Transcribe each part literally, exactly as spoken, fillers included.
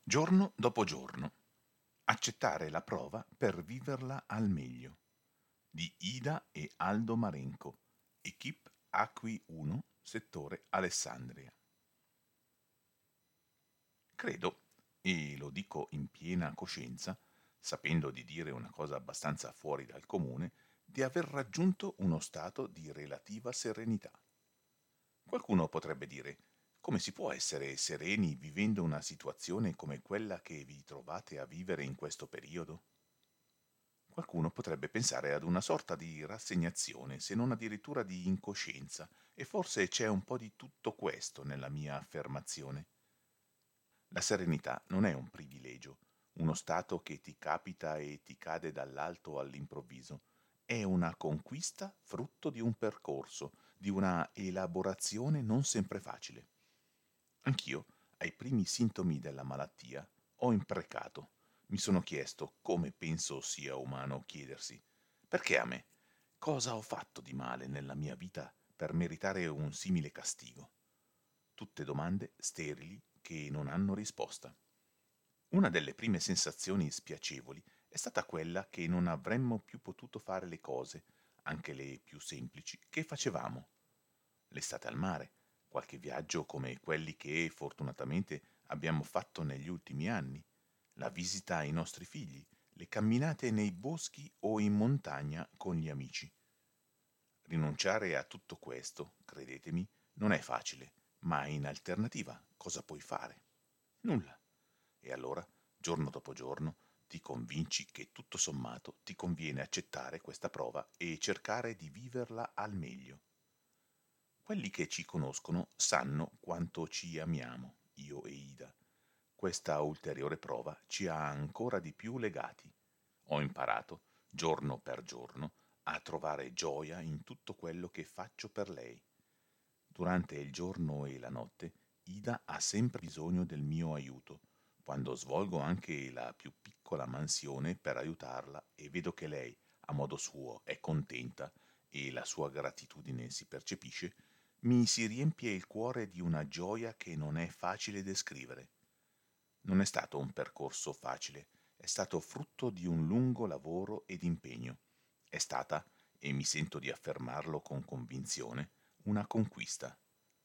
Giorno dopo giorno. Accettare la prova per viverla al meglio. Di Ida e Aldo Marenco, Equip Acqui uno, settore Alessandria. Credo, e lo dico in piena coscienza, sapendo di dire una cosa abbastanza fuori dal comune, di aver raggiunto uno stato di relativa serenità. Qualcuno potrebbe dire: come si può essere sereni vivendo una situazione come quella che vi trovate a vivere in questo periodo? Qualcuno potrebbe pensare ad una sorta di rassegnazione, se non addirittura di incoscienza, e forse c'è un po' di tutto questo nella mia affermazione. La serenità non è un privilegio, uno stato che ti capita e ti cade dall'alto all'improvviso. È una conquista frutto di un percorso, di una elaborazione non sempre facile. Anch'io, ai primi sintomi della malattia, ho imprecato. Mi sono chiesto, come penso sia umano chiedersi: perché a me? Cosa ho fatto di male nella mia vita per meritare un simile castigo? Tutte domande sterili che non hanno risposta. Una delle prime sensazioni spiacevoli è stata quella che non avremmo più potuto fare le cose, anche le più semplici, che facevamo. L'estate al mare, qualche viaggio come quelli che fortunatamente abbiamo fatto negli ultimi anni, la visita ai nostri figli, le camminate nei boschi o in montagna con gli amici. Rinunciare a tutto questo, credetemi, non è facile, ma in alternativa cosa puoi fare? Nulla. E allora, giorno dopo giorno, ti convinci che tutto sommato ti conviene accettare questa prova e cercare di viverla al meglio. Quelli che ci conoscono sanno quanto ci amiamo, io e Ida. Questa ulteriore prova ci ha ancora di più legati. Ho imparato, giorno per giorno, a trovare gioia in tutto quello che faccio per lei. Durante il giorno e la notte, Ida ha sempre bisogno del mio aiuto. Quando svolgo anche la più piccola mansione per aiutarla e vedo che lei, a modo suo, è contenta e la sua gratitudine si percepisce, mi si riempie il cuore di una gioia che non è facile descrivere. Non è stato un percorso facile, è stato frutto di un lungo lavoro ed impegno. È stata, e mi sento di affermarlo con convinzione, una conquista.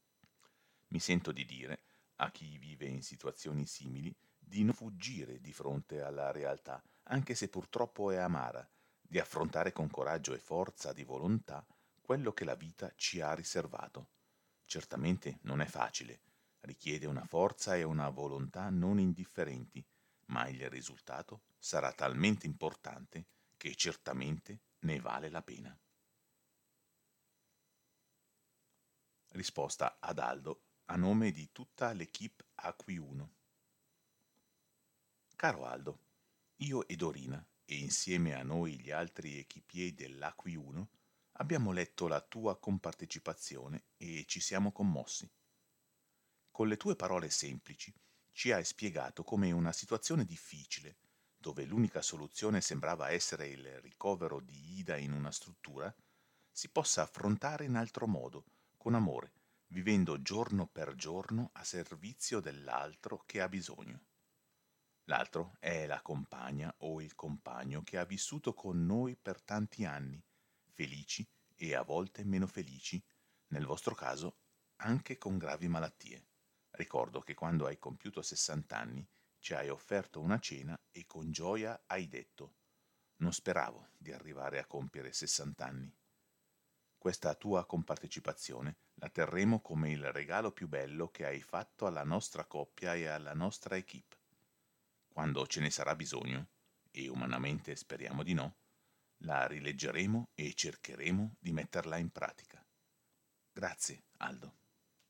Mi sento di dire, a chi vive in situazioni simili, di non fuggire di fronte alla realtà, anche se purtroppo è amara, di affrontare con coraggio e forza di volontà quello che la vita ci ha riservato. Certamente non è facile, richiede una forza e una volontà non indifferenti, ma il risultato sarà talmente importante che certamente ne vale la pena. Risposta ad Aldo a nome di tutta l'Equipe Acqui uno. Caro Aldo, io e Dorina, e insieme a noi gli altri equipier dell'Acqui uno, abbiamo letto la tua compartecipazione e ci siamo commossi. Con le tue parole semplici ci hai spiegato come una situazione difficile, dove l'unica soluzione sembrava essere il ricovero di Ida in una struttura, si possa affrontare in altro modo, con amore, vivendo giorno per giorno a servizio dell'altro che ha bisogno. L'altro è la compagna o il compagno che ha vissuto con noi per tanti anni, felici e a volte meno felici, nel vostro caso anche con gravi malattie. Ricordo che quando hai compiuto sessanta anni ci hai offerto una cena e con gioia hai detto: non speravo di arrivare a compiere sessanta anni. Questa tua compartecipazione la terremo come il regalo più bello che hai fatto alla nostra coppia e alla nostra equipe. Quando ce ne sarà bisogno, e umanamente speriamo di no, la rileggeremo e cercheremo di metterla in pratica. Grazie, Aldo.